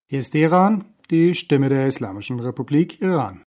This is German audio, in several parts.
Hier ist Teheran, die Stimme der Islamischen Republik Iran.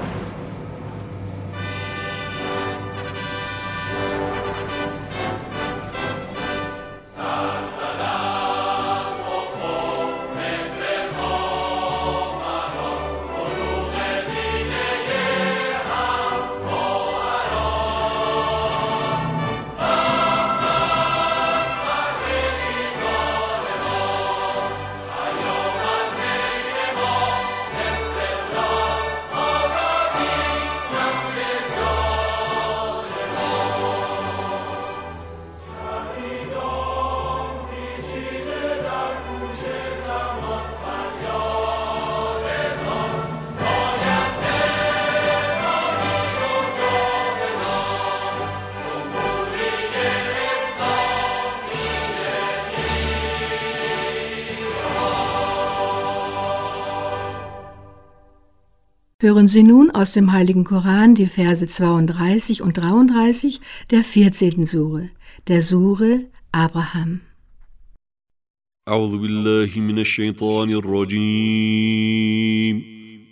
Hören Sie nun aus dem Heiligen Koran die Verse 32 und 33 der 14. Sure, der Sure Abraham. أعوذ بالله من الشيطان الرجيم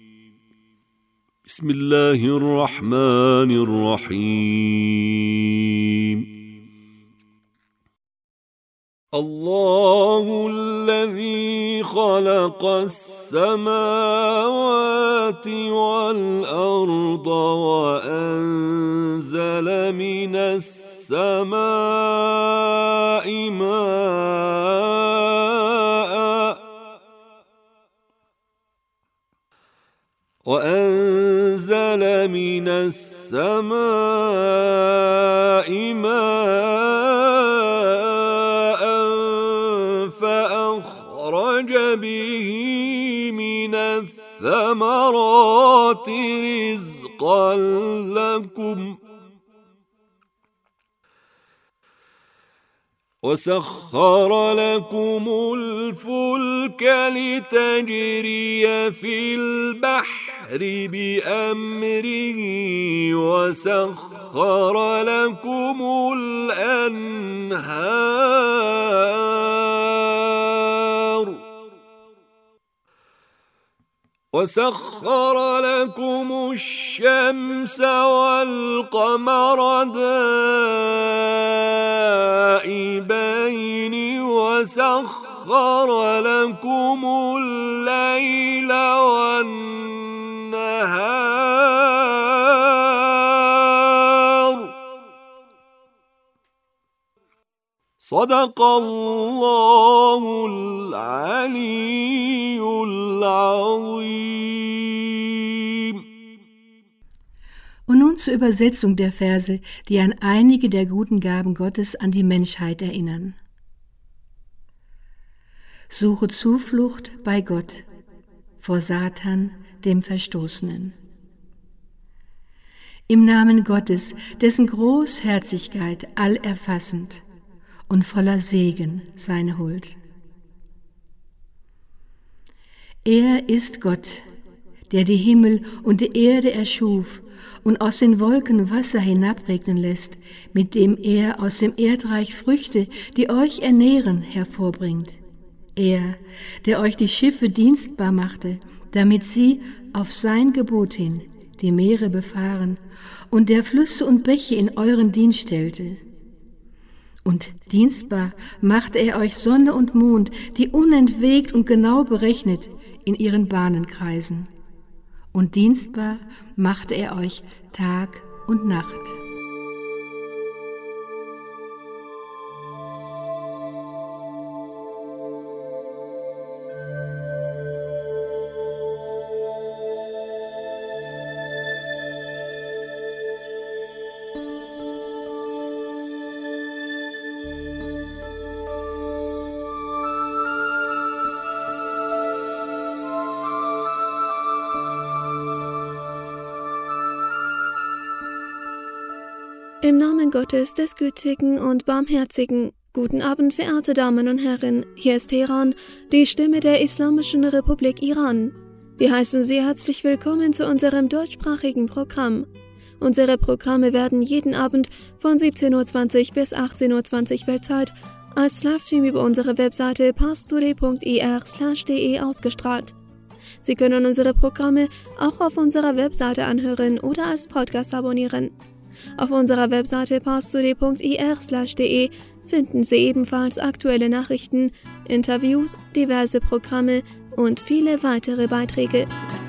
بسم الله الرحمن الرحيم الله الذي خلق السماوات والأرض وأنزل من السماء ماء فأخرج به من الثمرات رزقا لكم وسخر لكم الفلك لتجري في البحر بأمره وسخر لكم الأنهار وسخر لكم الشمس والقمر دائبين وسخر لكم الليل والنهار صدق الله العلي العظيم. Und nun zur Übersetzung der Verse, die an einige der guten Gaben Gottes an die Menschheit erinnern. Suche Zuflucht bei Gott vor Satan, dem Verstoßenen. Im Namen Gottes, dessen Großherzigkeit allerfassend und voller Segen seine Huld. Er ist Gott, der die Himmel und die Erde erschuf und aus den Wolken Wasser hinabregnen lässt, mit dem er aus dem Erdreich Früchte, die euch ernähren, hervorbringt. Er, der euch die Schiffe dienstbar machte, damit sie auf sein Gebot hin die Meere befahren und der Flüsse und Bäche in euren Dienst stellte. Und dienstbar machte er euch Sonne und Mond, die unentwegt und genau berechnet in ihren Bahnen kreisen. Und dienstbar machte er euch Tag und Nacht. Im Namen Gottes, des Gütigen und Barmherzigen, guten Abend, verehrte Damen und Herren, hier ist Teheran, die Stimme der Islamischen Republik Iran. Wir heißen Sie herzlich willkommen zu unserem deutschsprachigen Programm. Unsere Programme werden jeden Abend von 17:20 bis 18:20 Weltzeit als Livestream über unsere Webseite parstoday.ir/de ausgestrahlt. Sie können unsere Programme auch auf unserer Webseite anhören oder als Podcast abonnieren. Auf unserer Webseite parstoday.ir/de finden Sie ebenfalls aktuelle Nachrichten, Interviews, diverse Programme und viele weitere Beiträge.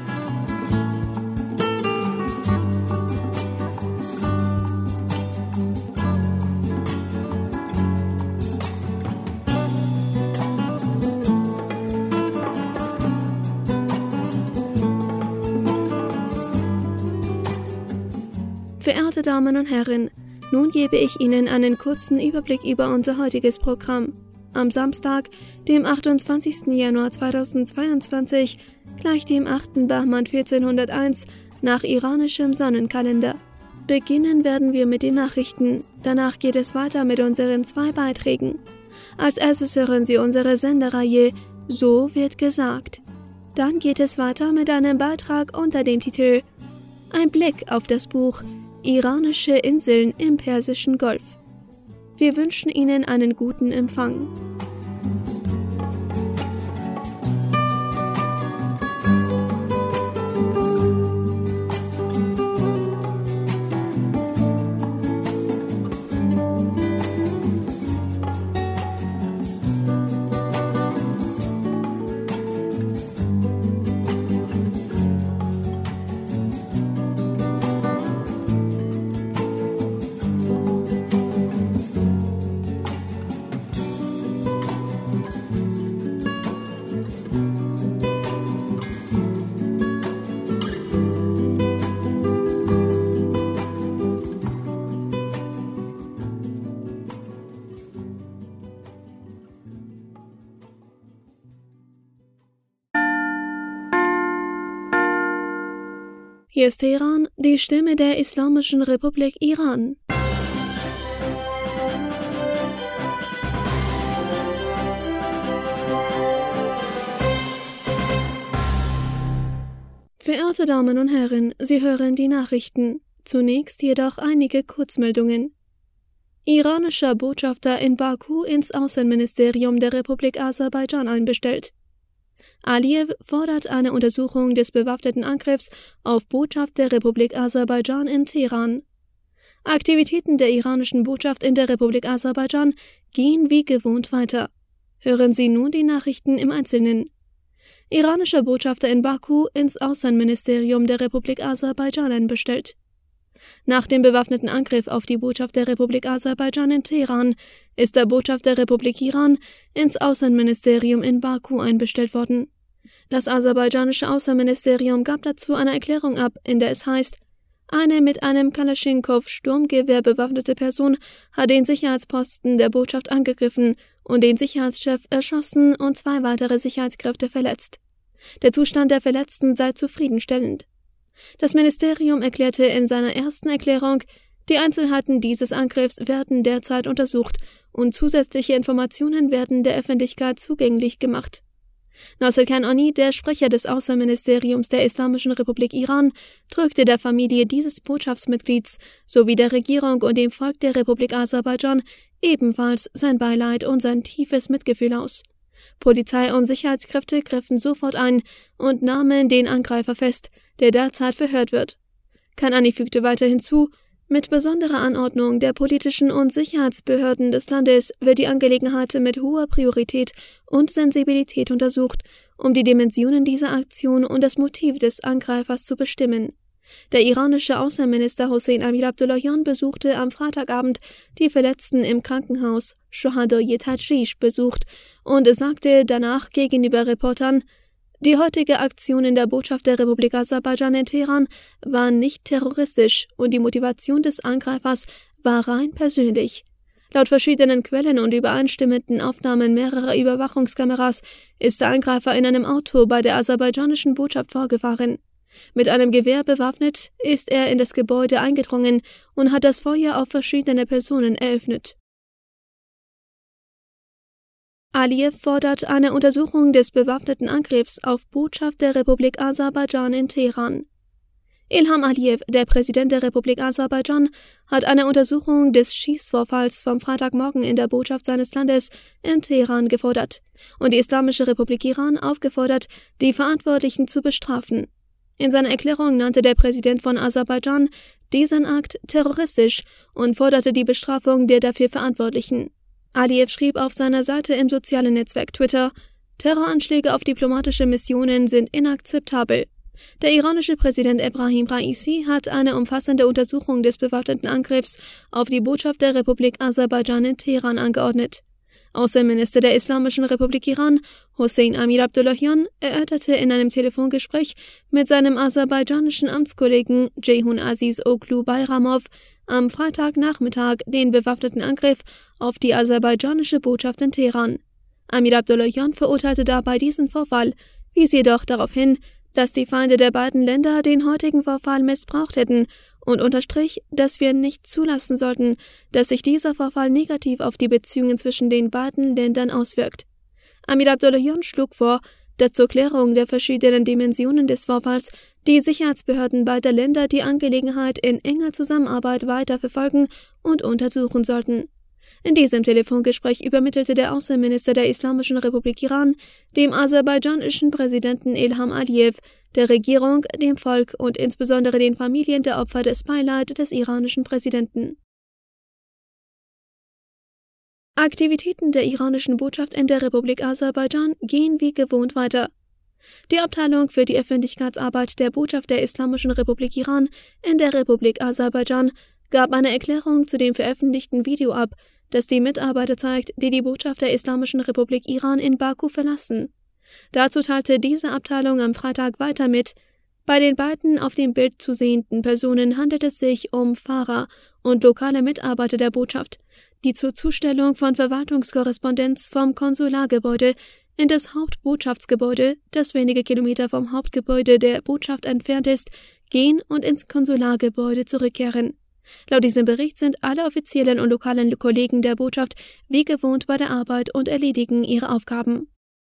Verehrte Damen und Herren, nun gebe ich Ihnen einen kurzen Überblick über unser heutiges Programm. Am Samstag, dem 28. Januar 2022, gleich dem 8. Bahman 1401 nach iranischem Sonnenkalender. Beginnen werden wir mit den Nachrichten, danach geht es weiter mit unseren 2 Beiträgen. Als erstes hören Sie unsere Sendereihe So wird gesagt. Dann geht es weiter mit einem Beitrag unter dem Titel Ein Blick auf das Buch Iranische Inseln im Persischen Golf. Wir wünschen Ihnen einen guten Empfang. Hier ist Teheran, die Stimme der Islamischen Republik Iran. Verehrte Damen und Herren, Sie hören die Nachrichten. Zunächst jedoch einige Kurzmeldungen. Iranischer Botschafter in Baku ins Außenministerium der Republik Aserbaidschan einbestellt. Aliyev fordert eine Untersuchung des bewaffneten Angriffs auf Botschaft der Republik Aserbaidschan in Teheran. Aktivitäten der iranischen Botschaft in der Republik Aserbaidschan gehen wie gewohnt weiter. Hören Sie nun die Nachrichten im Einzelnen. Iranischer Botschafter in Baku ins Außenministerium der Republik Aserbaidschan einbestellt. Nach dem bewaffneten Angriff auf die Botschaft der Republik Aserbaidschan in Teheran ist der Botschafter der Republik Iran ins Außenministerium in Baku einbestellt worden. Das aserbaidschanische Außenministerium gab dazu eine Erklärung ab, in der es heißt, eine mit einem Kalaschnikow-Sturmgewehr bewaffnete Person hat den Sicherheitsposten der Botschaft angegriffen und den Sicherheitschef erschossen und 2 weitere Sicherheitskräfte verletzt. Der Zustand der Verletzten sei zufriedenstellend. Das Ministerium erklärte in seiner ersten Erklärung, die Einzelheiten dieses Angriffs werden derzeit untersucht und zusätzliche Informationen werden der Öffentlichkeit zugänglich gemacht. Nasser Kanani, der Sprecher des Außenministeriums der Islamischen Republik Iran, drückte der Familie dieses Botschaftsmitglieds sowie der Regierung und dem Volk der Republik Aserbaidschan ebenfalls sein Beileid und sein tiefes Mitgefühl aus. Polizei und Sicherheitskräfte griffen sofort ein und nahmen den Angreifer fest, der derzeit verhört wird. Kanani fügte weiter hinzu, mit besonderer Anordnung der politischen und Sicherheitsbehörden des Landes wird die Angelegenheit mit hoher Priorität und Sensibilität untersucht, um die Dimensionen dieser Aktion und das Motiv des Angreifers zu bestimmen. Der iranische Außenminister Hossein Amir-Abdollahian besuchte am Freitagabend die Verletzten im Krankenhaus Shohadaye Tajrish besucht und sagte danach gegenüber Reportern, die heutige Aktion in der Botschaft der Republik Aserbaidschan in Teheran war nicht terroristisch und die Motivation des Angreifers war rein persönlich. Laut verschiedenen Quellen und übereinstimmenden Aufnahmen mehrerer Überwachungskameras ist der Angreifer in einem Auto bei der aserbaidschanischen Botschaft vorgefahren. Mit einem Gewehr bewaffnet ist er in das Gebäude eingedrungen und hat das Feuer auf verschiedene Personen eröffnet. Aliyev fordert eine Untersuchung des bewaffneten Angriffs auf Botschaft der Republik Aserbaidschan in Teheran. Ilham Aliyev, der Präsident der Republik Aserbaidschan, hat eine Untersuchung des Schießvorfalls vom Freitagmorgen in der Botschaft seines Landes in Teheran gefordert und die Islamische Republik Iran aufgefordert, die Verantwortlichen zu bestrafen. In seiner Erklärung nannte der Präsident von Aserbaidschan diesen Akt terroristisch und forderte die Bestrafung der dafür Verantwortlichen. Aliyev schrieb auf seiner Seite im sozialen Netzwerk Twitter: Terroranschläge auf diplomatische Missionen sind inakzeptabel. Der iranische Präsident Ebrahim Raisi hat eine umfassende Untersuchung des bewaffneten Angriffs auf die Botschaft der Republik Aserbaidschan in Teheran angeordnet. Außenminister der Islamischen Republik Iran, Hossein Amir Abdullahian, erörterte in einem Telefongespräch mit seinem aserbaidschanischen Amtskollegen Ceyhun Aziz Oglu Bayramov am Freitagnachmittag den bewaffneten Angriff auf die aserbaidschanische Botschaft in Teheran. Amir Abdullahian verurteilte dabei diesen Vorfall, wies jedoch darauf hin, dass die Feinde der beiden Länder den heutigen Vorfall missbraucht hätten und unterstrich, dass wir nicht zulassen sollten, dass sich dieser Vorfall negativ auf die Beziehungen zwischen den beiden Ländern auswirkt. Amir Abdullahian schlug vor, dass zur Klärung der verschiedenen Dimensionen des Vorfalls die Sicherheitsbehörden beider Länder die Angelegenheit in enger Zusammenarbeit weiter verfolgen und untersuchen sollten. In diesem Telefongespräch übermittelte der Außenminister der Islamischen Republik Iran dem aserbaidschanischen Präsidenten Ilham Aliyev, der Regierung, dem Volk und insbesondere den Familien der Opfer das Beileid des iranischen Präsidenten. Aktivitäten der iranischen Botschaft in der Republik Aserbaidschan gehen wie gewohnt weiter. Die Abteilung für die Öffentlichkeitsarbeit der Botschaft der Islamischen Republik Iran in der Republik Aserbaidschan gab eine Erklärung zu dem veröffentlichten Video ab, das die Mitarbeiter zeigt, die die Botschaft der Islamischen Republik Iran in Baku verlassen. Dazu teilte diese Abteilung am Freitag weiter mit: Bei den beiden auf dem Bild zu sehenden Personen handelt es sich um Fahrer und lokale Mitarbeiter der Botschaft, die zur Zustellung von Verwaltungskorrespondenz vom Konsulargebäude in das Hauptbotschaftsgebäude, das wenige Kilometer vom Hauptgebäude der Botschaft entfernt ist, gehen und ins Konsulargebäude zurückkehren. Laut diesem Bericht sind alle offiziellen und lokalen Kollegen der Botschaft wie gewohnt bei der Arbeit und erledigen ihre Aufgaben.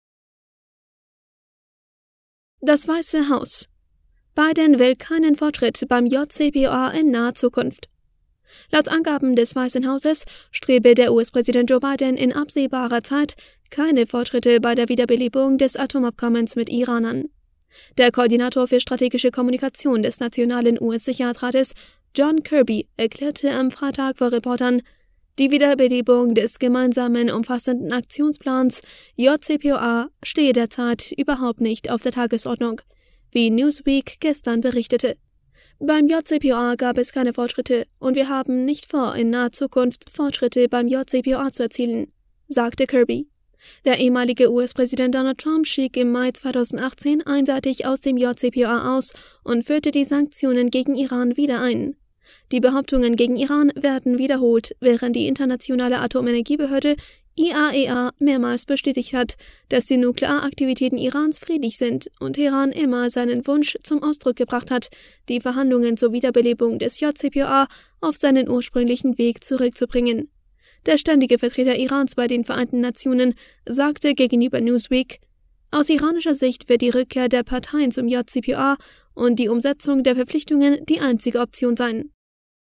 Das Weiße Haus. Biden will keinen Fortschritt beim JCPOA in naher Zukunft. Laut Angaben des Weißen Hauses strebe der US-Präsident Joe Biden in absehbarer Zeit keine Fortschritte bei der Wiederbelebung des Atomabkommens mit Iran an. Der Koordinator für strategische Kommunikation des Nationalen US-Sicherheitsrates, John Kirby, erklärte am Freitag vor Reportern, die Wiederbelebung des gemeinsamen umfassenden Aktionsplans JCPOA stehe derzeit überhaupt nicht auf der Tagesordnung, wie Newsweek gestern berichtete. Beim JCPOA gab es keine Fortschritte und wir haben nicht vor, in naher Zukunft Fortschritte beim JCPOA zu erzielen, sagte Kirby. Der ehemalige US-Präsident Donald Trump stieg im Mai 2018 einseitig aus dem JCPOA aus und führte die Sanktionen gegen Iran wieder ein. Die Behauptungen gegen Iran werden wiederholt, während die Internationale Atomenergiebehörde IAEA mehrmals bestätigt hat, dass die Nuklearaktivitäten Irans friedlich sind und Teheran immer seinen Wunsch zum Ausdruck gebracht hat, die Verhandlungen zur Wiederbelebung des JCPOA auf seinen ursprünglichen Weg zurückzubringen. Der ständige Vertreter Irans bei den Vereinten Nationen sagte gegenüber Newsweek: Aus iranischer Sicht wird die Rückkehr der Parteien zum JCPOA und die Umsetzung der Verpflichtungen die einzige Option sein.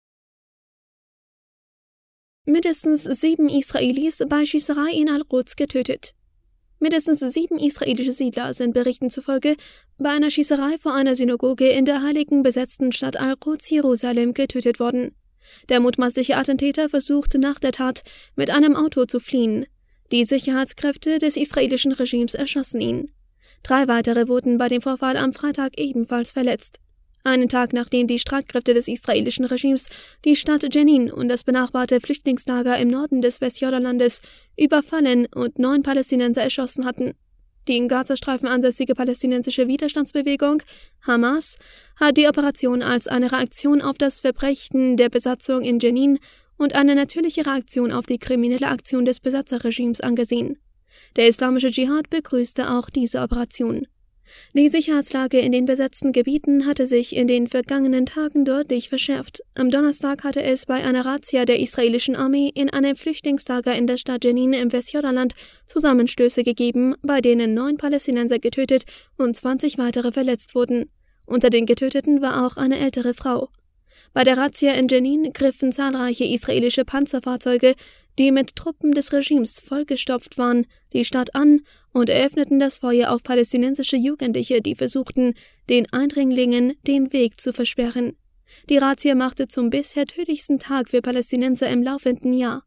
Mindestens 7 Israelis bei Schießerei in Al-Quds getötet. Mindestens 7 israelische Siedler sind Berichten zufolge bei einer Schießerei vor einer Synagoge in der heiligen besetzten Stadt Al-Quds, Jerusalem, getötet worden. Der mutmaßliche Attentäter versuchte nach der Tat mit einem Auto zu fliehen. Die Sicherheitskräfte des israelischen Regimes erschossen ihn. 3 weitere wurden bei dem Vorfall am Freitag ebenfalls verletzt. Einen Tag nachdem die Streitkräfte des israelischen Regimes die Stadt Jenin und das benachbarte Flüchtlingslager im Norden des Westjordanlandes überfallen und 9 Palästinenser erschossen hatten. Die im Gazastreifen ansässige palästinensische Widerstandsbewegung Hamas hat die Operation als eine Reaktion auf das Verbrechen der Besatzung in Jenin und eine natürliche Reaktion auf die kriminelle Aktion des Besatzerregimes angesehen. Der islamische Dschihad begrüßte auch diese Operation. Die Sicherheitslage in den besetzten Gebieten hatte sich in den vergangenen Tagen deutlich verschärft. Am Donnerstag hatte es bei einer Razzia der israelischen Armee in einem Flüchtlingslager in der Stadt Jenin im Westjordanland Zusammenstöße gegeben, bei denen 9 Palästinenser getötet und 20 weitere verletzt wurden. Unter den Getöteten war auch eine ältere Frau. Bei der Razzia in Jenin griffen zahlreiche israelische Panzerfahrzeuge, die mit Truppen des Regimes vollgestopft waren, die Stadt an und eröffneten das Feuer auf palästinensische Jugendliche, die versuchten, den Eindringlingen den Weg zu versperren. Die Razzia machte zum bisher tödlichsten Tag für Palästinenser im laufenden Jahr.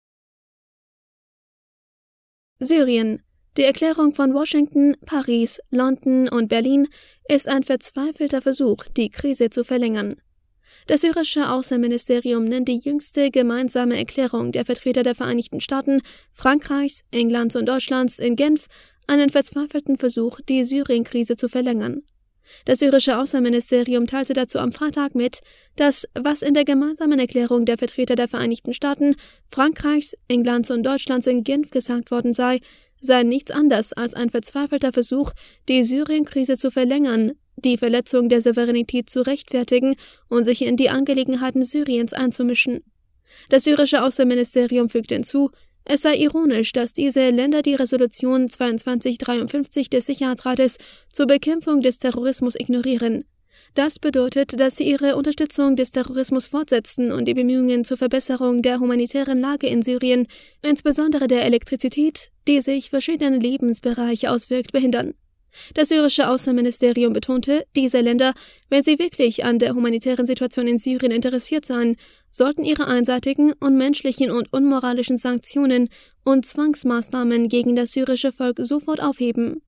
Syrien. Die Erklärung von Washington, Paris, London und Berlin ist ein verzweifelter Versuch, die Krise zu verlängern. Das syrische Außenministerium nennt die jüngste gemeinsame Erklärung der Vertreter der Vereinigten Staaten, Frankreichs, Englands und Deutschlands in Genf einen verzweifelten Versuch, die Syrien-Krise zu verlängern. Das syrische Außenministerium teilte dazu am Freitag mit, dass, was in der gemeinsamen Erklärung der Vertreter der Vereinigten Staaten, Frankreichs, Englands und Deutschlands in Genf gesagt worden sei nichts anderes als ein verzweifelter Versuch, die Syrien-Krise zu verlängern, die Verletzung der Souveränität zu rechtfertigen und sich in die Angelegenheiten Syriens einzumischen. Das syrische Außenministerium fügt hinzu, es sei ironisch, dass diese Länder die Resolution 2253 des Sicherheitsrates zur Bekämpfung des Terrorismus ignorieren. Das bedeutet, dass sie ihre Unterstützung des Terrorismus fortsetzen und die Bemühungen zur Verbesserung der humanitären Lage in Syrien, insbesondere der Elektrizität, die sich verschiedene Lebensbereiche auswirkt, behindern. Das syrische Außenministerium betonte, diese Länder, wenn sie wirklich an der humanitären Situation in Syrien interessiert seien, sollten ihre einseitigen, unmenschlichen und unmoralischen Sanktionen und Zwangsmaßnahmen gegen das syrische Volk sofort aufheben.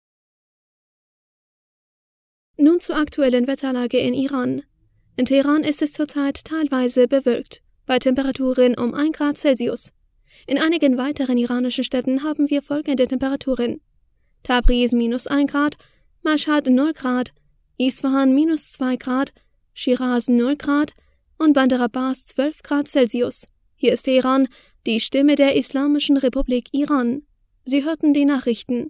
Nun zur aktuellen Wetterlage in Iran. In Teheran ist es zurzeit teilweise bewölkt, bei Temperaturen um 1 Grad Celsius. In einigen weiteren iranischen Städten haben wir folgende Temperaturen: Tabriz -1 Grad, Mashhad 0 Grad, Isfahan -2 Grad, Shiraz 0 Grad und Bandar Abbas 12 Grad Celsius. Hier ist Teheran, die Stimme der Islamischen Republik Iran. Sie hörten die Nachrichten.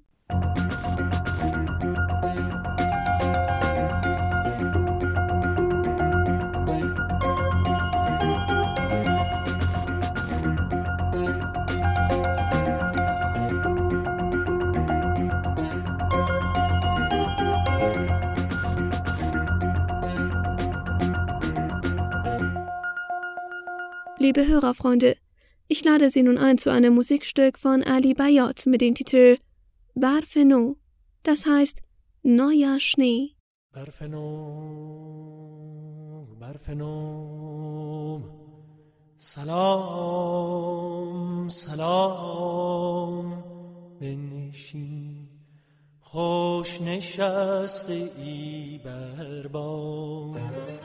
Liebe Hörerfreunde, ich lade Sie nun ein zu einem Musikstück von Ali Bayat mit dem Titel Barf No, das heißt Neuer Schnee. Barf No, Barf No, Salam, Salam, بنشین خوش نشسته ای بر بام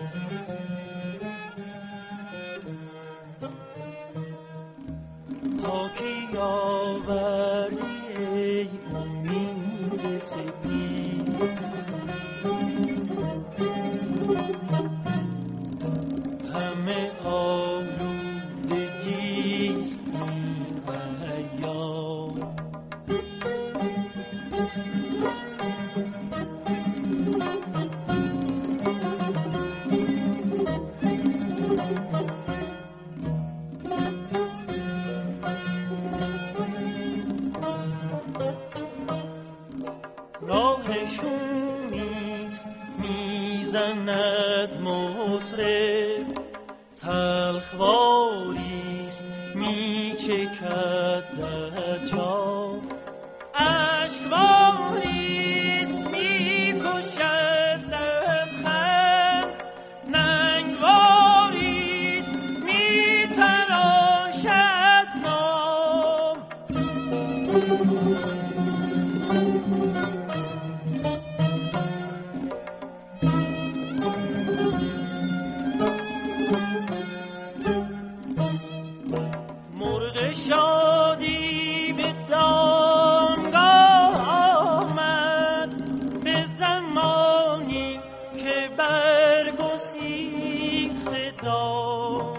پاکی آوردی ای امید سپید همه آلودگیست این ایام راهشونیست میزند مطرب تلخواریست میچکد در جام اشکواریست میکشد لبخند ننگواریست میتراشد نام مرغ شادی به دامگاه آمد به زمانی که برگسیخته دام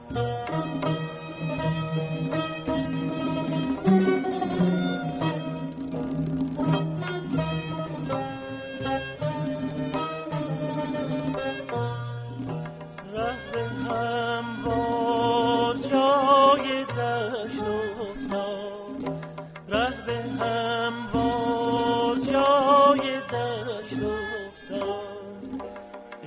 ره به هموار جای دشت افتاد ره به هموار جای دشت افتاد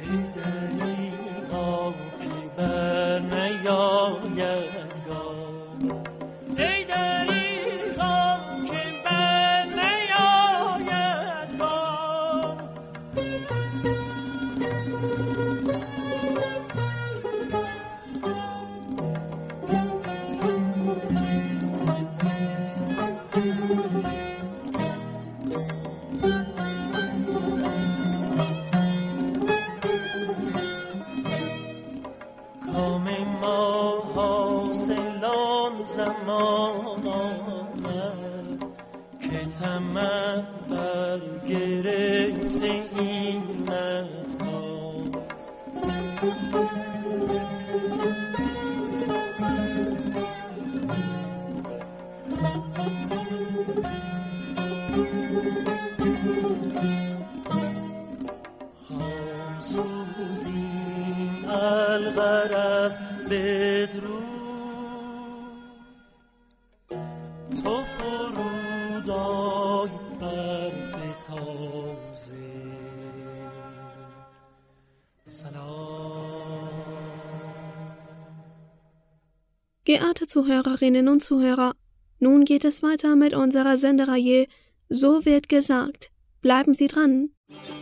Geehrte Zuhörerinnen und Zuhörer, nun geht es weiter mit unserer Sendereihe So wird gesagt. Bleiben Sie dran!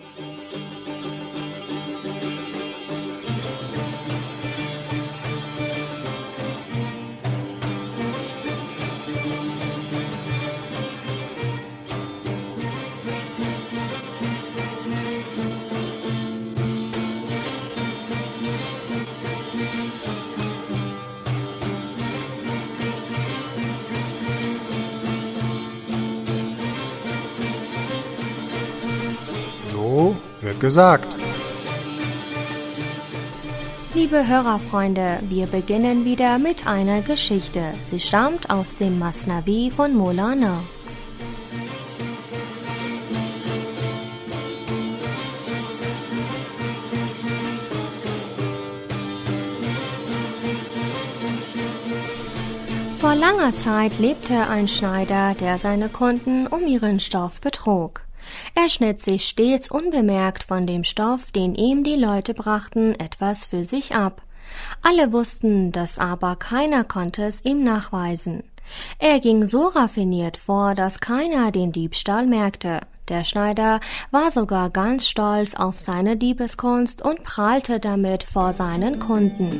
So wird gesagt. Liebe Hörerfreunde, wir beginnen wieder mit einer Geschichte. Sie stammt aus dem Masnavi von Maulana. Vor langer Zeit lebte ein Schneider, der seine Kunden um ihren Stoff betrog. Er schnitt sich stets unbemerkt von dem Stoff, den ihm die Leute brachten, etwas für sich ab. Alle wussten das, aber keiner konnte es ihm nachweisen. Er ging so raffiniert vor, dass keiner den Diebstahl merkte. Der Schneider war sogar ganz stolz auf seine Diebeskunst und prahlte damit vor seinen Kunden.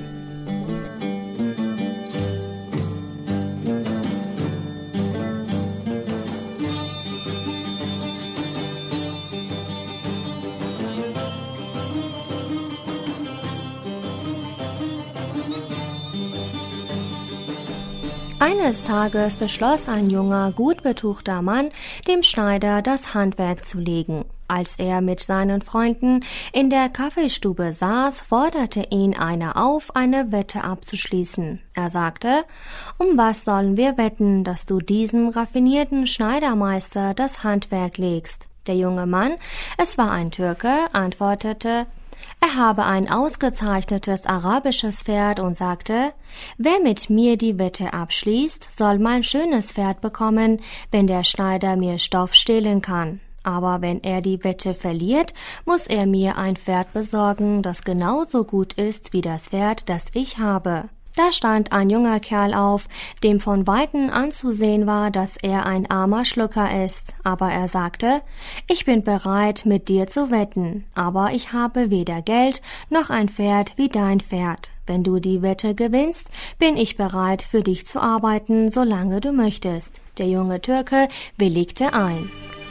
Eines Tages beschloss ein junger, gut betuchter Mann, dem Schneider das Handwerk zu legen. Als er mit seinen Freunden in der Kaffeestube saß, forderte ihn einer auf, eine Wette abzuschließen. Er sagte: »Um was sollen wir wetten, dass du diesem raffinierten Schneidermeister das Handwerk legst?« Der junge Mann, es war ein Türke, antwortete: Er habe ein ausgezeichnetes arabisches Pferd und sagte: »Wer mit mir die Wette abschließt, soll mein schönes Pferd bekommen, wenn der Schneider mir Stoff stehlen kann. Aber wenn er die Wette verliert, muss er mir ein Pferd besorgen, das genauso gut ist wie das Pferd, das ich habe.« Da stand ein junger Kerl auf, dem von Weitem anzusehen war, dass er ein armer Schlucker ist. Aber er sagte: »Ich bin bereit, mit dir zu wetten, aber ich habe weder Geld noch ein Pferd wie dein Pferd. Wenn du die Wette gewinnst, bin ich bereit, für dich zu arbeiten, solange du möchtest.« Der junge Türke willigte ein.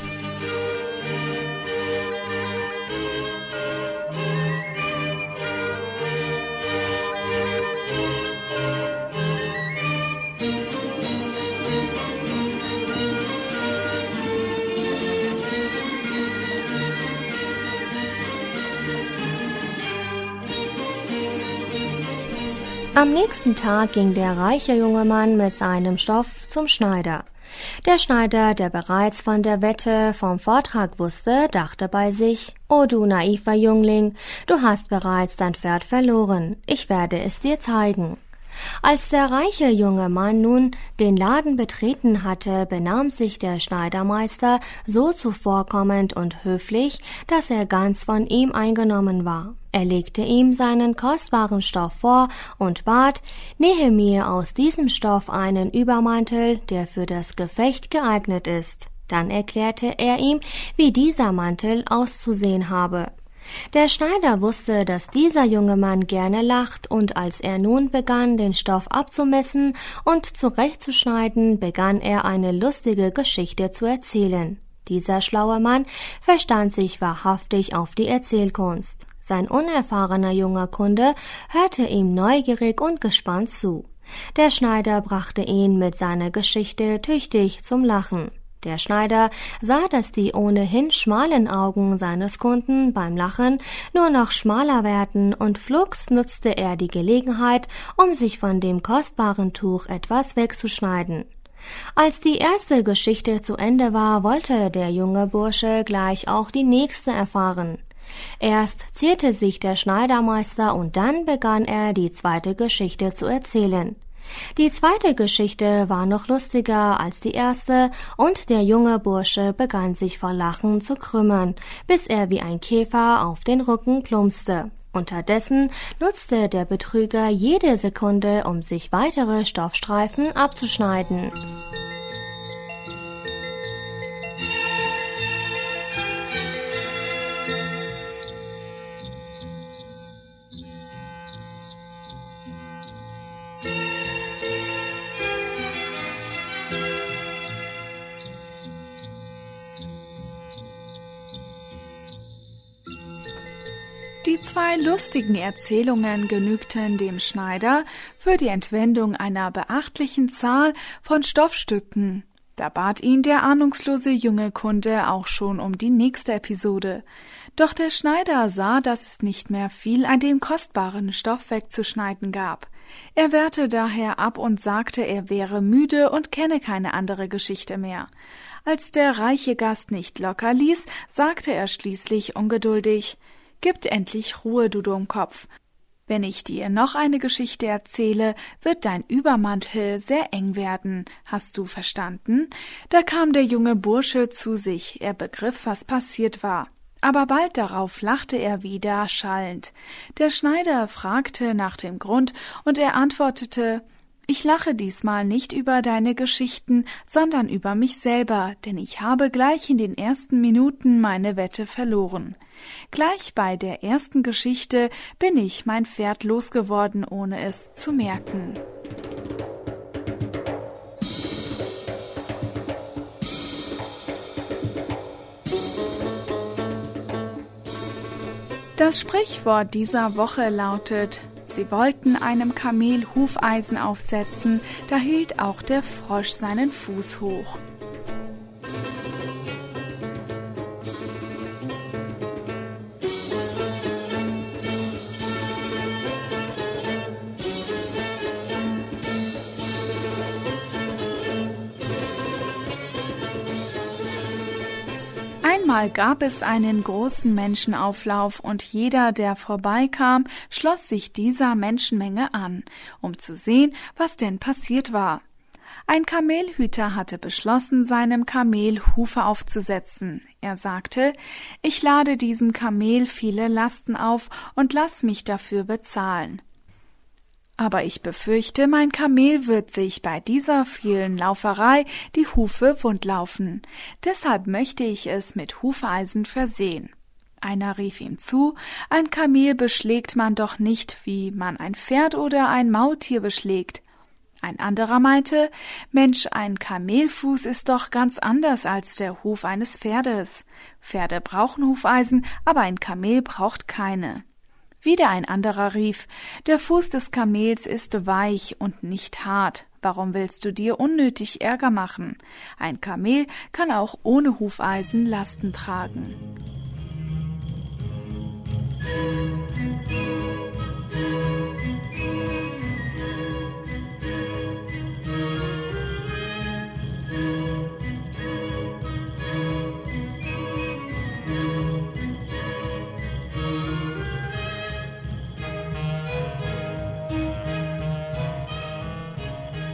Am nächsten Tag ging der reiche junge Mann mit seinem Stoff zum Schneider. Der Schneider, der bereits von der Wette vom Vortrag wusste, dachte bei sich: »O du naiver Jüngling, du hast bereits dein Pferd verloren. Ich werde es dir zeigen.« Als der reiche junge Mann nun den Laden betreten hatte, benahm sich der Schneidermeister so zuvorkommend und höflich, dass er ganz von ihm eingenommen war. Er legte ihm seinen kostbaren Stoff vor und bat, nähe mir aus diesem Stoff einen Übermantel, der für das Gefecht geeignet ist. Dann erklärte er ihm, wie dieser Mantel auszusehen habe. Der Schneider wusste, dass dieser junge Mann gerne lacht, und als er nun begann, den Stoff abzumessen und zurechtzuschneiden, begann er eine lustige Geschichte zu erzählen. Dieser schlaue Mann verstand sich wahrhaftig auf die Erzählkunst. Sein unerfahrener junger Kunde hörte ihm neugierig und gespannt zu. Der Schneider brachte ihn mit seiner Geschichte tüchtig zum Lachen. Der Schneider sah, dass die ohnehin schmalen Augen seines Kunden beim Lachen nur noch schmaler werden, und flugs nutzte er die Gelegenheit, um sich von dem kostbaren Tuch etwas wegzuschneiden. Als die erste Geschichte zu Ende war, wollte der junge Bursche gleich auch die nächste erfahren. Erst zierte sich der Schneidermeister und dann begann er, die zweite Geschichte zu erzählen. Die zweite Geschichte war noch lustiger als die erste, und der junge Bursche begann sich vor Lachen zu krümmen, bis er wie ein Käfer auf den Rücken plumpste. Unterdessen nutzte der Betrüger jede Sekunde, um sich weitere Stoffstreifen abzuschneiden. Die zwei lustigen Erzählungen genügten dem Schneider für die Entwendung einer beachtlichen Zahl von Stoffstücken. Da bat ihn der ahnungslose junge Kunde auch schon um die nächste Episode. Doch der Schneider sah, dass es nicht mehr viel an dem kostbaren Stoff wegzuschneiden gab. Er wehrte daher ab und sagte, er wäre müde und kenne keine andere Geschichte mehr. Als der reiche Gast nicht locker ließ, sagte er schließlich ungeduldig: »Gib endlich Ruhe, du Dummkopf. Wenn ich dir noch eine Geschichte erzähle, wird dein Übermantel sehr eng werden. Hast du verstanden?« Da kam der junge Bursche zu sich. Er begriff, was passiert war. Aber bald darauf lachte er wieder schallend. Der Schneider fragte nach dem Grund, und er antwortete: »Ich lache diesmal nicht über deine Geschichten, sondern über mich selber, denn ich habe gleich in den ersten Minuten meine Wette verloren. Gleich bei der ersten Geschichte bin ich mein Pferd losgeworden, ohne es zu merken.« Das Sprichwort dieser Woche lautet: Sie wollten einem Kamel Hufeisen aufsetzen, da hielt auch der Frosch seinen Fuß hoch. Einmal gab es einen großen Menschenauflauf, und jeder, der vorbeikam, schloss sich dieser Menschenmenge an, um zu sehen, was denn passiert war. Ein Kamelhüter hatte beschlossen, seinem Kamel Hufe aufzusetzen. Er sagte: »Ich lade diesem Kamel viele Lasten auf und lass mich dafür bezahlen. Aber ich befürchte, mein Kamel wird sich bei dieser vielen Lauferei die Hufe wundlaufen. Deshalb möchte ich es mit Hufeisen versehen.« Einer rief ihm zu: »Ein Kamel beschlägt man doch nicht, wie man ein Pferd oder ein Maultier beschlägt.« Ein anderer meinte: »Mensch, ein Kamelfuß ist doch ganz anders als der Huf eines Pferdes. Pferde brauchen Hufeisen, aber ein Kamel braucht keine.« Wieder ein anderer rief: »Der Fuß des Kamels ist weich und nicht hart. Warum willst du dir unnötig Ärger machen? Ein Kamel kann auch ohne Hufeisen Lasten tragen.«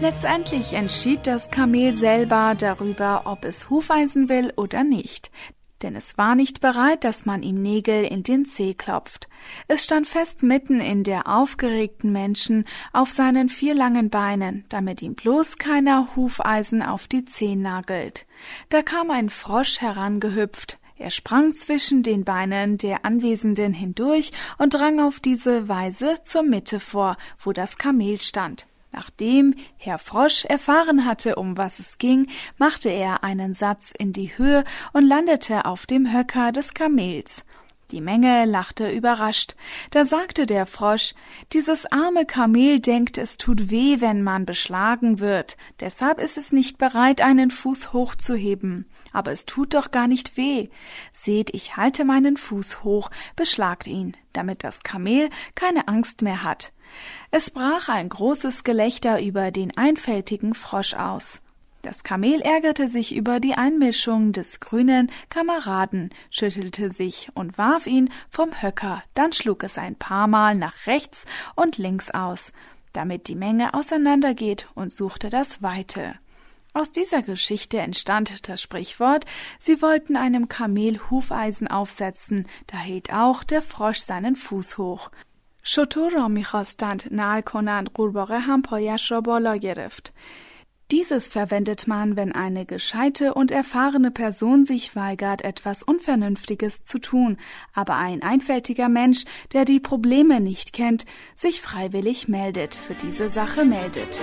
Letztendlich entschied das Kamel selber darüber, ob es Hufeisen will oder nicht. Denn es war nicht bereit, dass man ihm Nägel in den Zeh klopft. Es stand fest mitten in der aufgeregten Menschen auf seinen 4 langen Beinen, damit ihm bloß keiner Hufeisen auf die Zehen nagelt. Da kam ein Frosch herangehüpft. Er sprang zwischen den Beinen der Anwesenden hindurch und drang auf diese Weise zur Mitte vor, wo das Kamel stand. Nachdem Herr Frosch erfahren hatte, um was es ging, machte er einen Satz in die Höhe und landete auf dem Höcker des Kamels. Die Menge lachte überrascht. Da sagte der Frosch: Dieses arme Kamel denkt, es tut weh, wenn man beschlagen wird. Deshalb ist es nicht bereit, einen Fuß hochzuheben. Aber es tut doch gar nicht weh. Seht, ich halte meinen Fuß hoch, beschlagt ihn, damit das Kamel keine Angst mehr hat. Es brach ein großes Gelächter über den einfältigen Frosch aus. Das Kamel ärgerte sich über die Einmischung des grünen Kameraden, schüttelte sich und warf ihn vom Höcker, dann schlug es ein paar Mal nach rechts und links aus, damit die Menge auseinandergeht, und suchte das Weite. Aus dieser Geschichte entstand das Sprichwort: Sie wollten einem Kamel Hufeisen aufsetzen, da hielt auch der Frosch seinen Fuß hoch. شتر را می‌خواستند نعل کنند، قورباغه هم پایش را بالا گرفت. Dieses verwendet man, wenn eine gescheite und erfahrene Person sich weigert, etwas Unvernünftiges zu tun, aber ein einfältiger Mensch, der die Probleme nicht kennt, sich freiwillig meldet, für diese Sache meldet.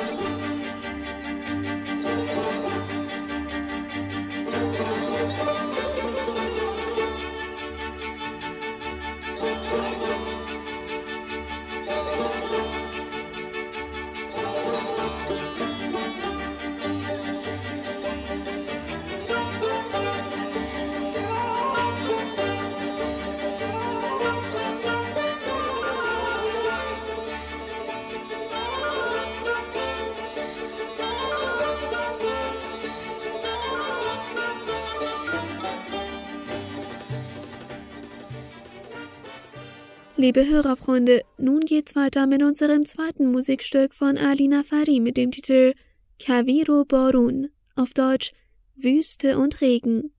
Liebe Hörerfreunde, nun geht's weiter mit unserem zweiten Musikstück von Alina Fari mit dem Titel Kavir o Barun, auf Deutsch Wüste und Regen.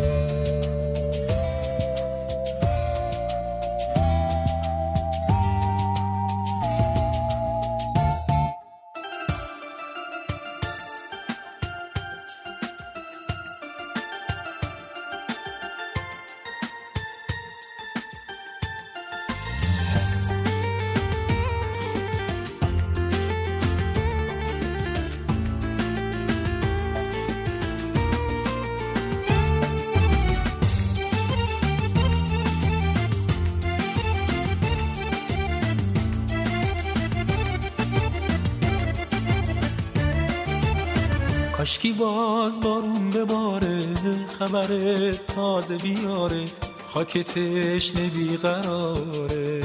کاشکی باز بارون بباره، خبر تازه بیاره، خاک تشنه بیقراره.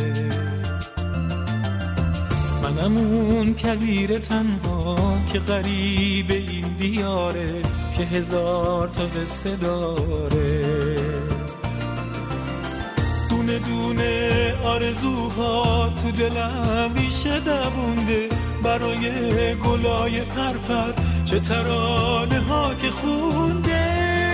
منم اون کویر تنها که غریب این دیاره، که 1000 تا قصه داره. دونه دونه آرزوها تو دلم ریشه دوونده، برای گلای پرپر چه ترانه ها که خونده.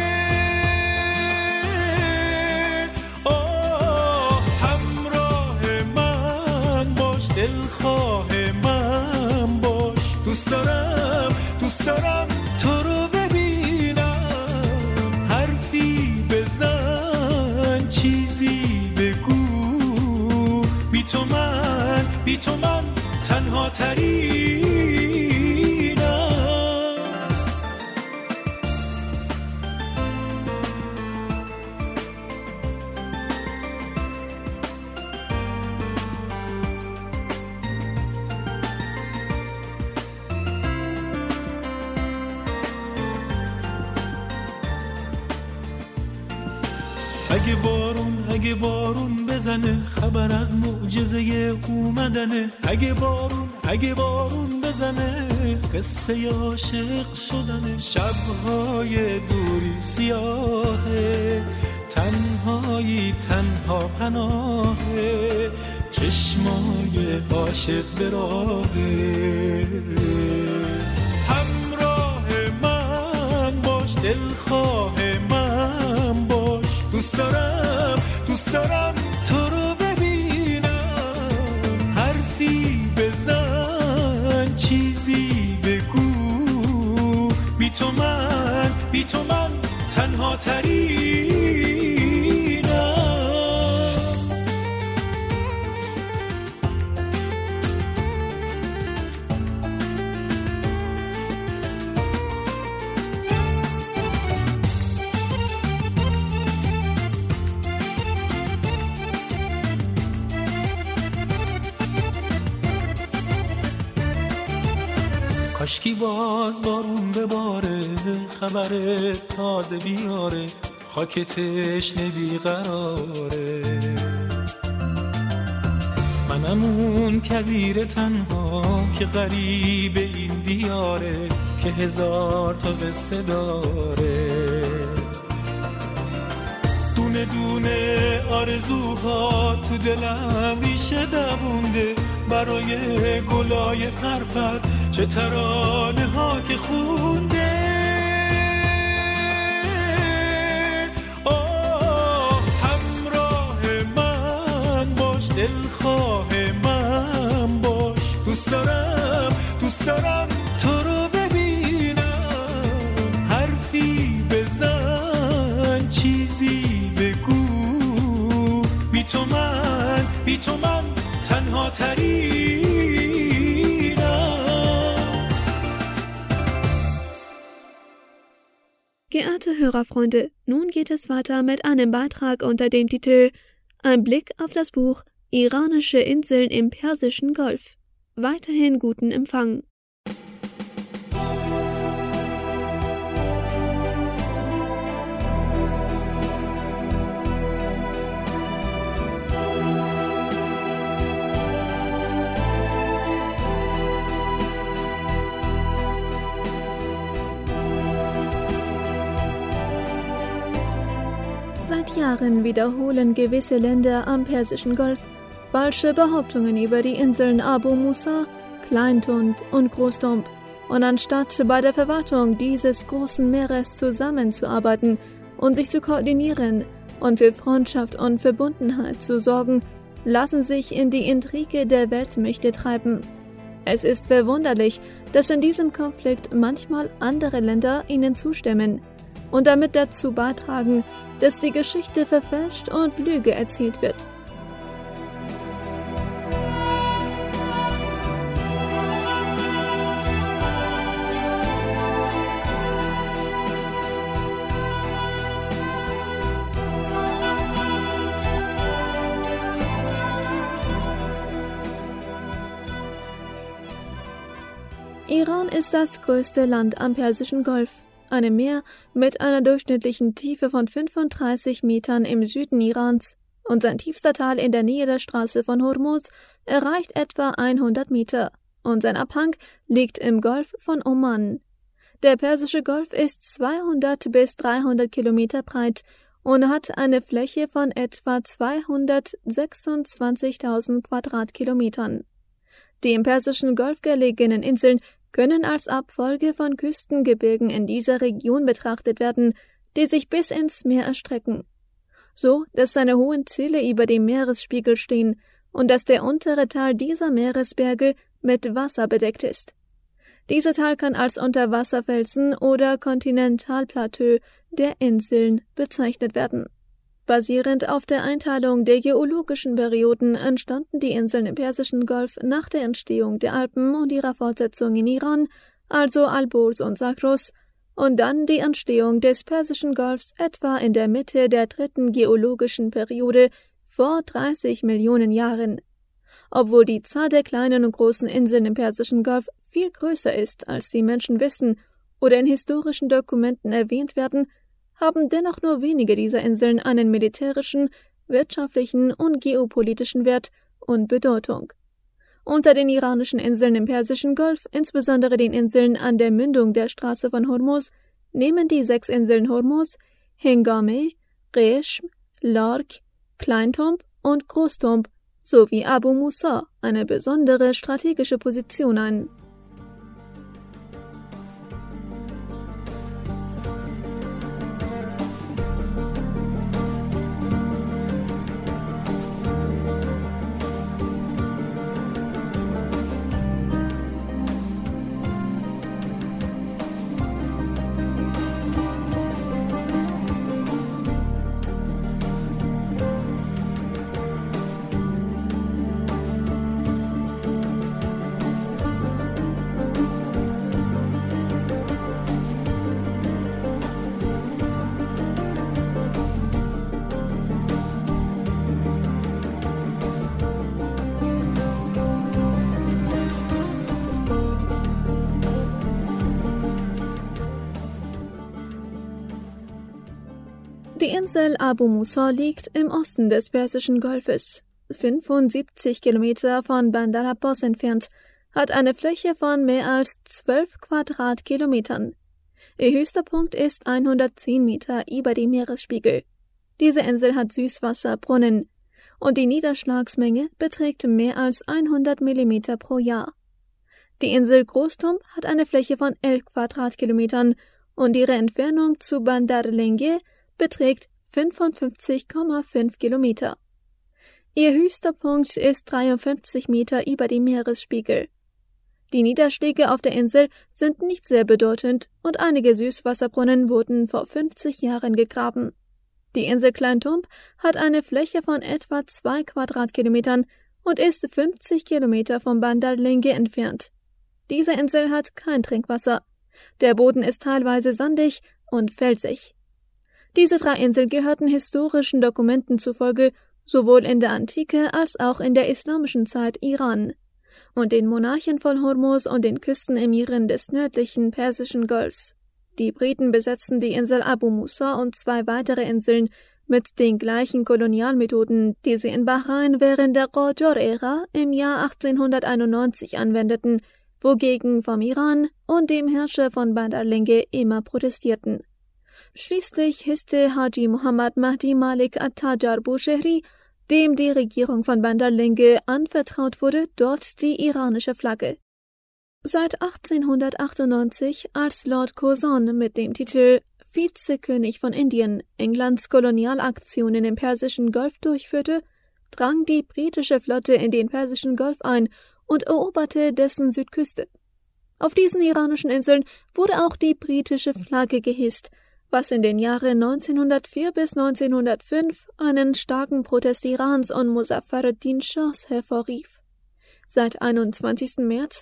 همراه من باش، دلخواه من باش، دوست دارم تو رو ببینم. حرفی بزن، چیزی بگو، بی تو من تنها ترینم. اگه بارون بزنه، خبر از معجزه اومدنه. اگه بارون بزنه، قصه عاشق شدنه. شبهای دوری سیاهه، تنهایی تنها پناهه، چشمای عاشق به راهه. دلخواه من باش. دوست دارم تو رو ببینم، حرفی بزن چیزی بگو، بی تو من تنها ترینم. کاشکی باز بارون بباره، خبر تازه بیاره، خاک تشنه بیقراره. منم اون کویر تنها که غریب این دیاره، که هزار تا قصه داره. دونه دونه آرزوها تو دلم ریشه دوونده، برای گلای پرپر چه ترانه ها که خونده. همراه من باش، دلخواه من باش. دوست دارم تو رو ببینم، حرفی بزن چیزی بگو، بی تو من تنها ترینم. Geehrte Hörerfreunde, nun geht es weiter mit einem Beitrag unter dem Titel Ein Blick auf das Buch Iranische Inseln im Persischen Golf. Weiterhin guten Empfang. Seit Jahren wiederholen gewisse Länder am Persischen Golf falsche Behauptungen über die Inseln Abu Musa, Kleintomb und Großtomb. Und anstatt bei der Verwaltung dieses großen Meeres zusammenzuarbeiten und sich zu koordinieren und für Freundschaft und Verbundenheit zu sorgen, lassen sich in die Intrige der Weltmächte treiben. Es ist verwunderlich, dass in diesem Konflikt manchmal andere Länder ihnen zustimmen und damit dazu beitragen, dass die Geschichte verfälscht und Lüge erzählt wird. Iran ist das größte Land am Persischen Golf, einem Meer mit einer durchschnittlichen Tiefe von 35 Metern im Süden Irans, und sein tiefster Tal in der Nähe der Straße von Hormuz erreicht etwa 100 Meter und sein Abhang liegt im Golf von Oman. Der Persische Golf ist 200 bis 300 Kilometer breit und hat eine Fläche von etwa 226.000 Quadratkilometern. Die im Persischen Golf gelegenen Inseln können als Abfolge von Küstengebirgen in dieser Region betrachtet werden, die sich bis ins Meer erstrecken, so dass seine hohen Ziele über dem Meeresspiegel stehen und dass der untere Teil dieser Meeresberge mit Wasser bedeckt ist. Dieser Teil kann als Unterwasserfelsen oder Kontinentalplateau der Inseln bezeichnet werden. Basierend auf der Einteilung der geologischen Perioden entstanden die Inseln im Persischen Golf nach der Entstehung der Alpen und ihrer Fortsetzung in Iran, also Alborz und Zagros, und dann die Entstehung des Persischen Golfs etwa in der Mitte der dritten geologischen Periode vor 30 Millionen Jahren. Obwohl die Zahl der kleinen und großen Inseln im Persischen Golf viel größer ist, als die Menschen wissen oder in historischen Dokumenten erwähnt werden, haben dennoch nur wenige dieser Inseln einen militärischen, wirtschaftlichen und geopolitischen Wert und Bedeutung. Unter den iranischen Inseln im Persischen Golf, insbesondere den Inseln an der Mündung der Straße von Hormuz, nehmen die 6 Inseln Hormuz, Hengame, Reshm, Lark, Kleintomb und Großtomb sowie Abu Musa eine besondere strategische Position ein. Insel Abu Musa liegt im Osten des Persischen Golfes, 75 Kilometer von Bandar Abbas entfernt, hat eine Fläche von mehr als 12 Quadratkilometern. Ihr höchster Punkt ist 110 Meter über dem Meeresspiegel. Diese Insel hat Süßwasserbrunnen und die Niederschlagsmenge beträgt mehr als 100 Millimeter pro Jahr. Die Insel Großtump hat eine Fläche von 11 Quadratkilometern und ihre Entfernung zu Bandar Lenge beträgt 55,5 Kilometer. Ihr höchster Punkt ist 53 Meter über dem Meeresspiegel. Die Niederschläge auf der Insel sind nicht sehr bedeutend und einige Süßwasserbrunnen wurden vor 50 Jahren gegraben. Die Insel Kleintump hat eine Fläche von etwa 2 Quadratkilometern und ist 50 Kilometer vom Bandar Lenge entfernt. Diese Insel hat kein Trinkwasser. Der Boden ist teilweise sandig und felsig. Diese 3 Inseln gehörten historischen Dokumenten zufolge sowohl in der Antike als auch in der islamischen Zeit Iran und den Monarchen von Hormuz und den Küstenemiren des nördlichen Persischen Golfs. Die Briten besetzten die Insel Abu Musa und 2 weitere Inseln mit den gleichen Kolonialmethoden, die sie in Bahrain während der Qajar-Ära im Jahr 1891 anwendeten, wogegen vom Iran und dem Herrscher von Bandar Lenge immer protestierten. Schließlich hisste Haji Muhammad Mahdi Malik At-Tajar Bushehri, dem die Regierung von Bandar Lenge anvertraut wurde, dort die iranische Flagge. Seit 1898, als Lord Curzon mit dem Titel Vizekönig von Indien Englands Kolonialaktionen im Persischen Golf durchführte, drang die britische Flotte in den Persischen Golf ein und eroberte dessen Südküste. Auf diesen iranischen Inseln wurde auch die britische Flagge gehisst, was in den Jahren 1904 bis 1905 einen starken Protest Irans und Muzaffaruddin Shahs hervorrief. Seit 21. März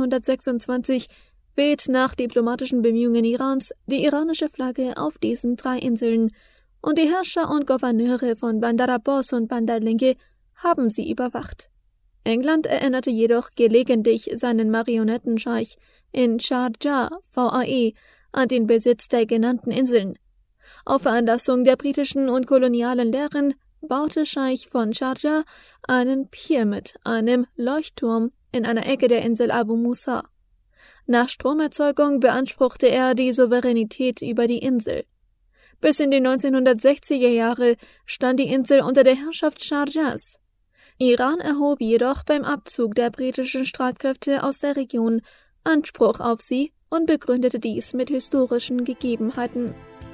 1926 weht nach diplomatischen Bemühungen Irans die iranische Flagge auf diesen 3 Inseln und die Herrscher und Gouverneure von Bandar Abbas und Bandar Lenge haben sie überwacht. England erinnerte jedoch gelegentlich seinen Marionettenscheich in Sharjah, VAE, an den Besitz der genannten Inseln. Auf Veranlassung der britischen und kolonialen Lehren baute Scheich von Sharjah einen Pier mit einem Leuchtturm in einer Ecke der Insel Abu Musa. Nach Stromerzeugung beanspruchte er die Souveränität über die Insel. Bis in die 1960er Jahre stand die Insel unter der Herrschaft Sharjahs. Iran erhob jedoch beim Abzug der britischen Streitkräfte aus der Region Anspruch auf sie und begründete dies mit historischen Gegebenheiten.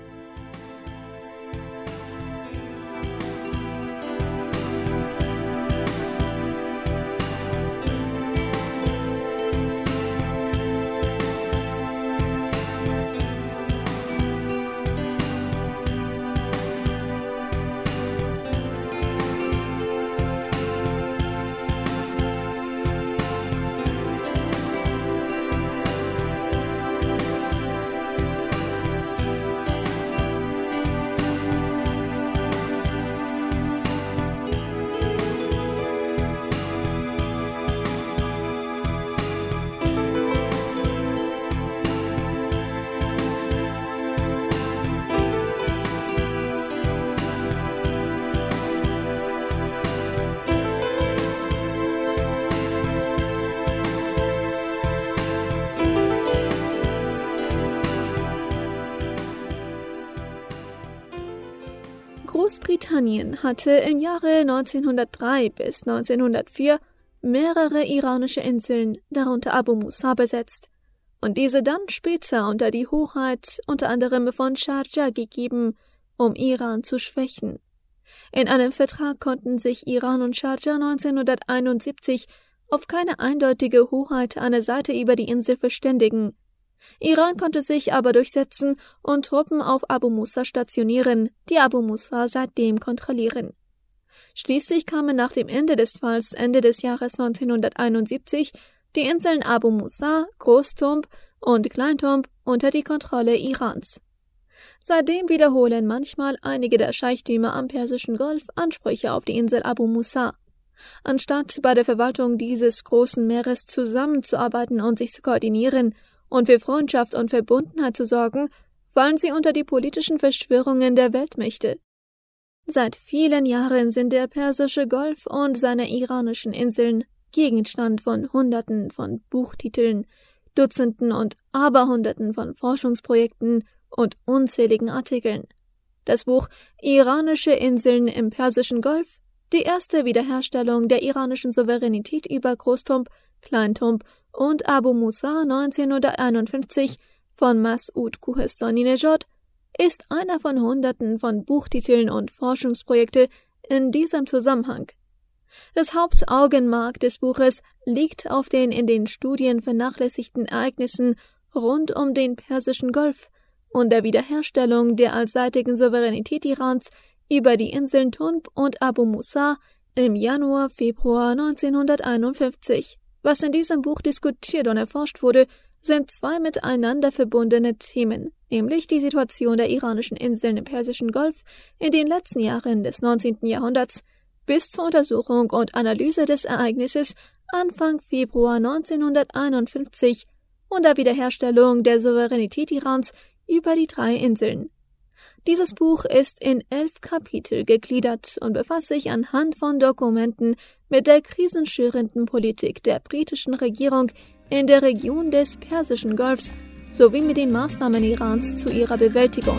Großbritannien hatte im Jahre 1903 bis 1904 mehrere iranische Inseln, darunter Abu Musa, besetzt und diese dann später unter die Hoheit unter anderem von Sharjah gegeben, um Iran zu schwächen. In einem Vertrag konnten sich Iran und Sharjah 1971 auf keine eindeutige Hoheit einer Seite über die Insel verständigen. Iran konnte sich aber durchsetzen und Truppen auf Abu Musa stationieren, die Abu Musa seitdem kontrollieren. Schließlich kamen nach dem Ende des Falls Ende des Jahres 1971 die Inseln Abu Musa, Großtump und Kleintump unter die Kontrolle Irans. Seitdem wiederholen manchmal einige der Scheichtümer am Persischen Golf Ansprüche auf die Insel Abu Musa. Anstatt bei der Verwaltung dieses großen Meeres zusammenzuarbeiten und sich zu koordinieren und für Freundschaft und Verbundenheit zu sorgen, fallen sie unter die politischen Verschwörungen der Weltmächte. Seit vielen Jahren sind der Persische Golf und seine iranischen Inseln Gegenstand von Hunderten von Buchtiteln, Dutzenden und Aberhunderten von Forschungsprojekten und unzähligen Artikeln. Das Buch Iranische Inseln im Persischen Golf, die erste Wiederherstellung der iranischen Souveränität über Großtumb, Kleintumb und Abu Musa 1951 von Mas'ud Koehestani-Nejad, ist einer von Hunderten von Buchtiteln und Forschungsprojekte in diesem Zusammenhang. Das Hauptaugenmerk des Buches liegt auf den in den Studien vernachlässigten Ereignissen rund um den Persischen Golf und der Wiederherstellung der allseitigen Souveränität Irans über die Inseln Tunb und Abu Musa im Januar-Februar 1951. Was in diesem Buch diskutiert und erforscht wurde, sind zwei miteinander verbundene Themen, nämlich die Situation der iranischen Inseln im Persischen Golf in den letzten Jahren des 19. Jahrhunderts bis zur Untersuchung und Analyse des Ereignisses Anfang Februar 1951 und der Wiederherstellung der Souveränität Irans über die drei Inseln. Dieses Buch ist in 11 Kapitel gegliedert und befasst sich anhand von Dokumenten mit der krisenschürenden Politik der britischen Regierung in der Region des Persischen Golfs sowie mit den Maßnahmen Irans zu ihrer Bewältigung.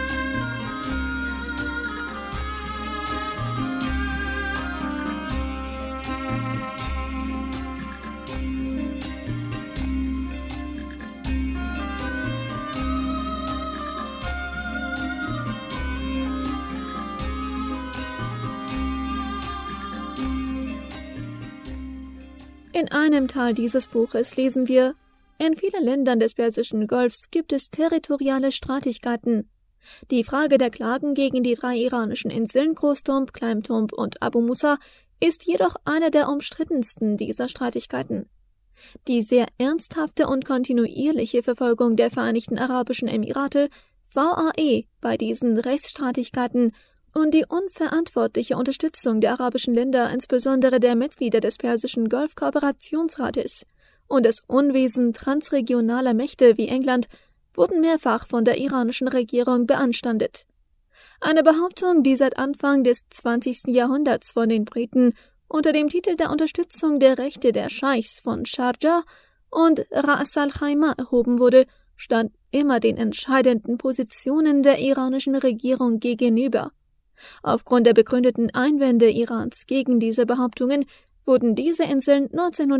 In einem Teil dieses Buches lesen wir: In vielen Ländern des Persischen Golfs gibt es territoriale Streitigkeiten. Die Frage der Klagen gegen die drei iranischen Inseln Großtumb, Kleintumb und Abu Musa ist jedoch eine der umstrittensten dieser Streitigkeiten. Die sehr ernsthafte und kontinuierliche Verfolgung der Vereinigten Arabischen Emirate (VAE) bei diesen Rechtsstreitigkeiten und die unverantwortliche Unterstützung der arabischen Länder, insbesondere der Mitglieder des Persischen Golf-Kooperationsrates, und das Unwesen transregionaler Mächte wie England wurden mehrfach von der iranischen Regierung beanstandet. Eine Behauptung, die seit Anfang des 20. Jahrhunderts von den Briten unter dem Titel der Unterstützung der Rechte der Scheichs von Sharjah und Ras Al Khaimah erhoben wurde, stand immer den entscheidenden Positionen der iranischen Regierung gegenüber. Aufgrund der begründeten Einwände Irans gegen diese Behauptungen wurden diese Inseln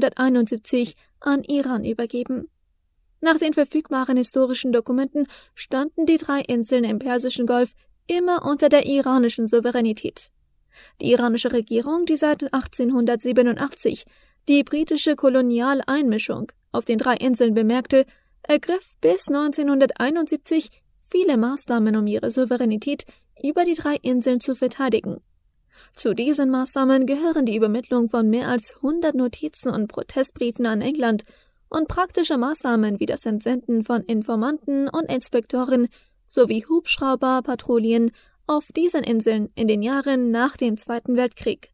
1971 an Iran übergeben. Nach den verfügbaren historischen Dokumenten standen die drei Inseln im Persischen Golf immer unter der iranischen Souveränität. Die iranische Regierung, die seit 1887 die britische Kolonialeinmischung auf den drei Inseln bemerkte, ergriff bis 1971 viele Maßnahmen, um ihre Souveränität über die drei Inseln zu verteidigen. Zu diesen Maßnahmen gehören die Übermittlung von mehr als 100 Notizen und Protestbriefen an England und praktische Maßnahmen wie das Entsenden von Informanten und Inspektoren sowie Hubschrauberpatrouillen auf diesen Inseln in den Jahren nach dem Zweiten Weltkrieg.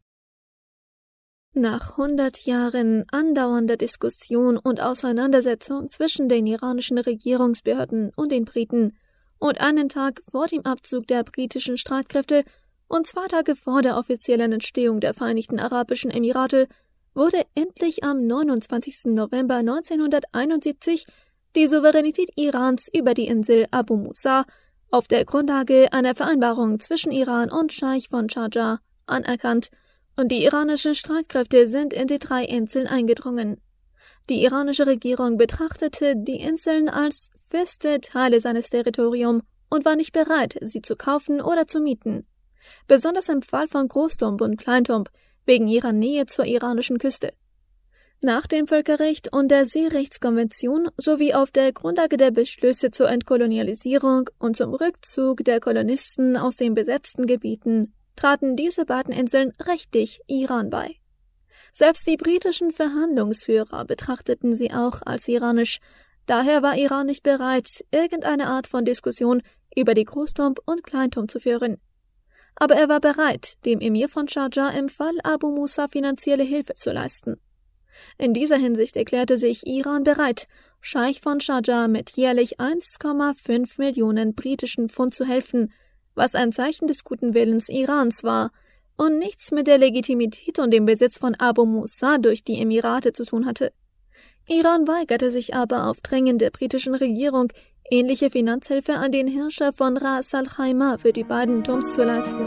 Nach 100 Jahren andauernder Diskussion und Auseinandersetzung zwischen den iranischen Regierungsbehörden und den Briten und einen Tag vor dem Abzug der britischen Streitkräfte und 2 Tage vor der offiziellen Entstehung der Vereinigten Arabischen Emirate wurde endlich am 29. November 1971 die Souveränität Irans über die Insel Abu Musa auf der Grundlage einer Vereinbarung zwischen Iran und Scheich von Sharjah anerkannt und die iranischen Streitkräfte sind in die 3 Inseln eingedrungen. Die iranische Regierung betrachtete die Inseln als feste Teile seines Territoriums und war nicht bereit, sie zu kaufen oder zu mieten. Besonders im Fall von Großtumb und Kleintumb, wegen ihrer Nähe zur iranischen Küste. Nach dem Völkerrecht und der Seerechtskonvention sowie auf der Grundlage der Beschlüsse zur Entkolonialisierung und zum Rückzug der Kolonisten aus den besetzten Gebieten traten diese beiden Inseln rechtlich Iran bei. Selbst die britischen Verhandlungsführer betrachteten sie auch als iranisch, daher war Iran nicht bereit, irgendeine Art von Diskussion über die Großtumb und Kleintumb zu führen. Aber er war bereit, dem Emir von Sharjah im Fall Abu Musa finanzielle Hilfe zu leisten. In dieser Hinsicht erklärte sich Iran bereit, Scheich von Sharjah mit jährlich 1,5 Millionen britischen Pfund zu helfen, was ein Zeichen des guten Willens Irans war und nichts mit der Legitimität und dem Besitz von Abu Musa durch die Emirate zu tun hatte. Iran weigerte sich aber auf Drängen der britischen Regierung, ähnliche Finanzhilfe an den Herrscher von Ras Al Khaimah für die beiden Turms zu leisten.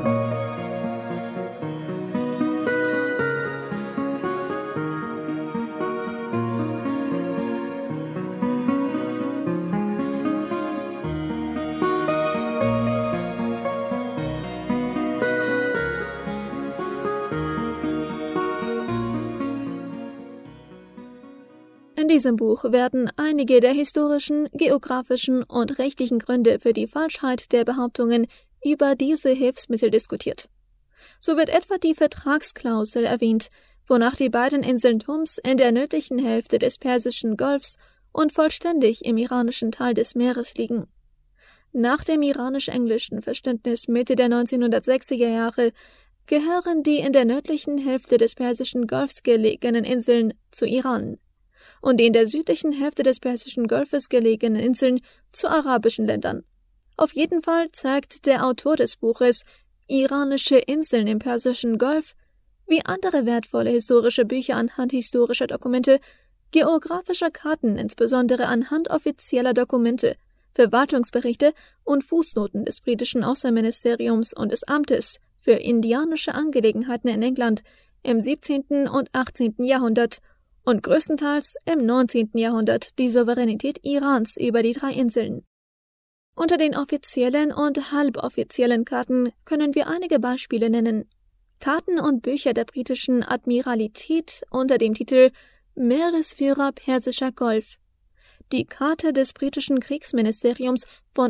In diesem Buch werden einige der historischen, geografischen und rechtlichen Gründe für die Falschheit der Behauptungen über diese Hilfsmittel diskutiert. So wird etwa die Vertragsklausel erwähnt, wonach die beiden Inseln Tums in der nördlichen Hälfte des Persischen Golfs und vollständig im iranischen Teil des Meeres liegen. Nach dem iranisch-englischen Verständnis Mitte der 1960er Jahre gehören die in der nördlichen Hälfte des Persischen Golfs gelegenen Inseln zu Iran und die in der südlichen Hälfte des Persischen Golfes gelegenen Inseln zu arabischen Ländern. Auf jeden Fall zeigt der Autor des Buches Iranische Inseln im Persischen Golf, wie andere wertvolle historische Bücher anhand historischer Dokumente, geografischer Karten, insbesondere anhand offizieller Dokumente, Verwaltungsberichte und Fußnoten des britischen Außenministeriums und des Amtes für indianische Angelegenheiten in England im 17. und 18. Jahrhundert und größtenteils im 19. Jahrhundert die Souveränität Irans über die 3 Inseln. Unter den offiziellen und halboffiziellen Karten können wir einige Beispiele nennen. Karten und Bücher der britischen Admiralität unter dem Titel Meeresführer Persischer Golf, die Karte des britischen Kriegsministeriums von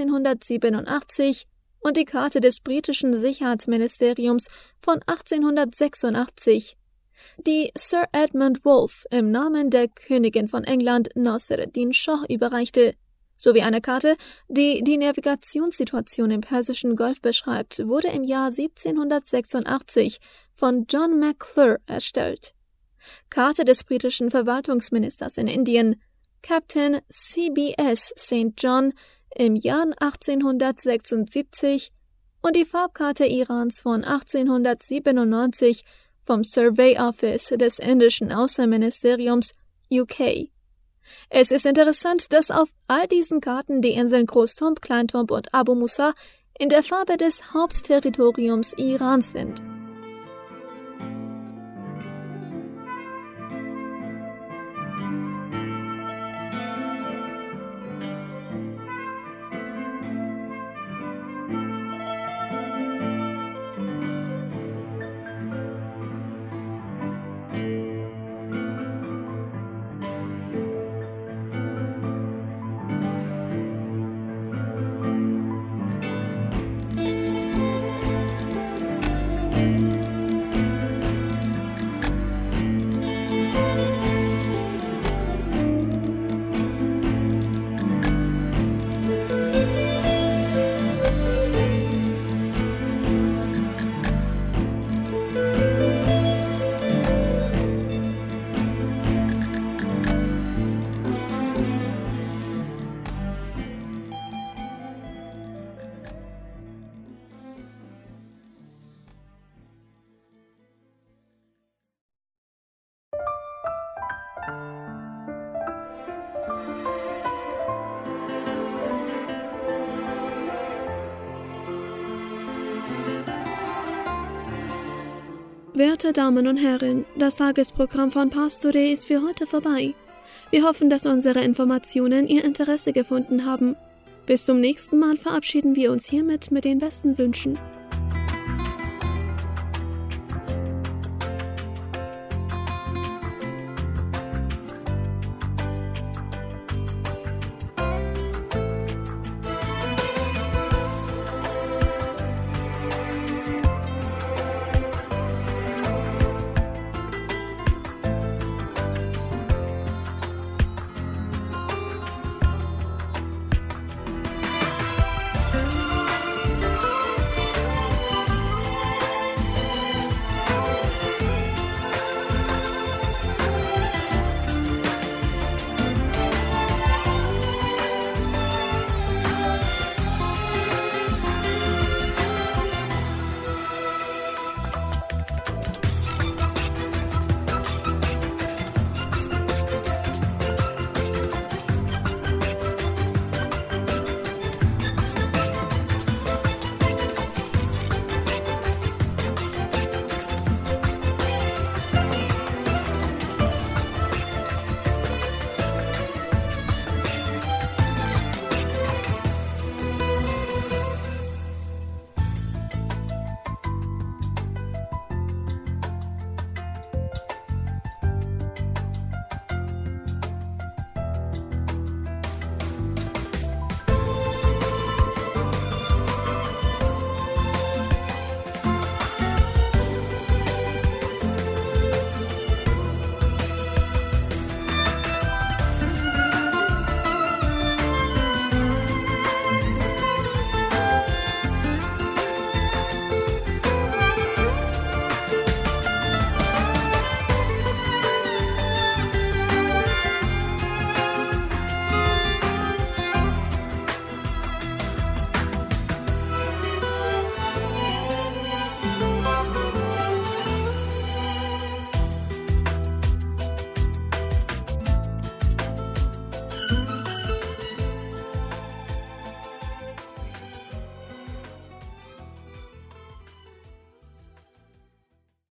1887 und die Karte des britischen Sicherheitsministeriums von 1886, die Sir Edmund Wolfe im Namen der Königin von England Nasreddin Shah überreichte, sowie eine Karte, die die Navigationssituation im Persischen Golf beschreibt, wurde im Jahr 1786 von John McClure erstellt. Karte des britischen Verwaltungsministers in Indien, Captain C.B.S. St. John, im Jahr 1876 und die Farbkarte Irans von 1897 vom Survey Office des indischen Außenministeriums UK. Es ist interessant, dass auf all diesen Karten die Inseln Großtomb, Kleintomb und Abu Musa in der Farbe des Hauptterritoriums Irans sind. Werte Damen und Herren, das Tagesprogramm von Pastore ist für heute vorbei. Wir hoffen, dass unsere Informationen Ihr Interesse gefunden haben. Bis zum nächsten Mal verabschieden wir uns hiermit mit den besten Wünschen.